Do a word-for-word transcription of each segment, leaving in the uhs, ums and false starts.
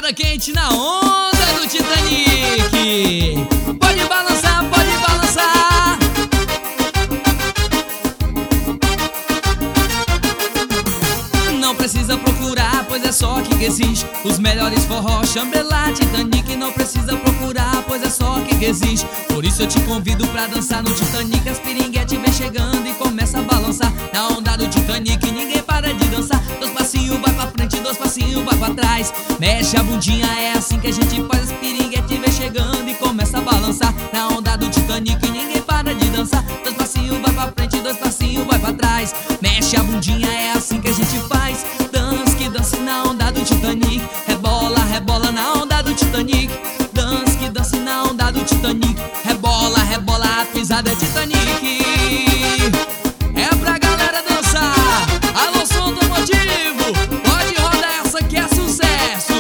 pegada quente na onda do Titanic. Pode balançar, pode balançar. Não precisa procurar, pois é só aqui que existe os melhores forró, Shangri-La, Titanic. Não precisa procurar, pois é só aqui que existe. Por isso eu te convido pra dançar no Titanic. As piringuetes vem chegando e começa a balançar na onda do Titanic. Ninguém para de dançar. Dois passinhos vai pra frente, dois passinhos vai pra trás. Mexe a bundinha, é assim que a gente faz. As piringuetes vem chegando e começa a balançar na onda do Titanic. Ninguém para de dançar. Dois passinhos vai pra frente, dois passinhos vai pra trás. Mexe a bundinha, é assim que a gente faz. Dança que dance na onda do Titanic. Rebola, rebola na onda do Titanic. Dança que dance na onda do Titanic. Rebola, rebola, a pisada é Titanic. É pra galera dançar. Alô, som automotivo, pode rodar essa que é sucesso.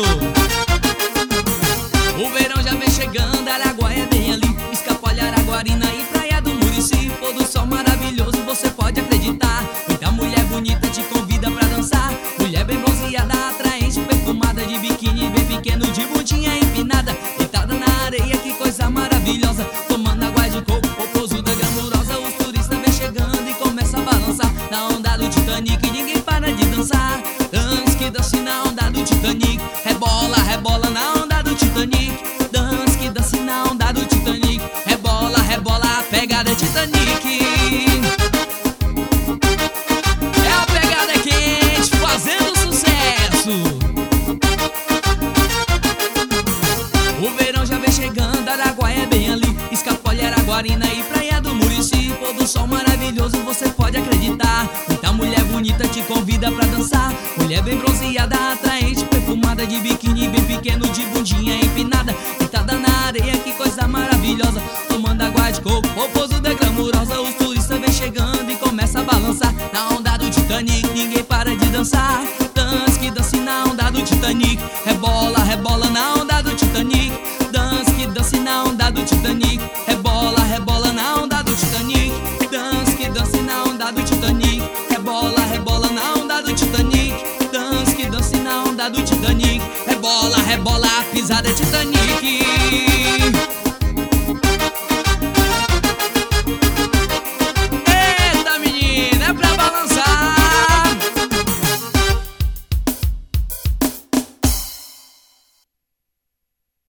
O verão já vem chegando, Araguaia é bem ali. Escapole, Araguarina e Praia do Murici. Pôr do sol maravilhoso, você pode acreditar. Muita mulher bonita te convida pra dançar. Mulher bem bronzeada, atraente, perfumada, de biquíni bem pequeno, de bundinha empinada, deitada na areia, que coisa maravilhosa. Tomando água de coco, popozuda glamurosa. Os turistas vem chegando e começa a balançar na onda do Titanic. Ninguém para de dançar. Dança que dance na onda do Titanic. Rebola, rebola na onda do Titanic. Dança que dance na onda do Titanic. Rebola, rebola, a pegada é Titanic. É a pegada quente fazendo sucesso. O verão já vem chegando, Araguaia é bem ali. Escapole, Araguarina e Praia do Murici. Pôr do sol maravilhoso, você pode acreditar. Muita mulher bonita te convida pra dançar. Mulher bem bronzeada, atraente, perfumada, de biquíni bem pequeno, de bundinha empinada, deitada na areia, que coisa maravilhosa. Tomando água de coco, popozuda glamurosa. Os turistas vem chegando e começa a balançar na onda do Titanic. Ninguém para de dançar. Dança que dance na onda do Titanic. Rebola, rebola na onda do Titanic. Dança que dance na onda do Titanic.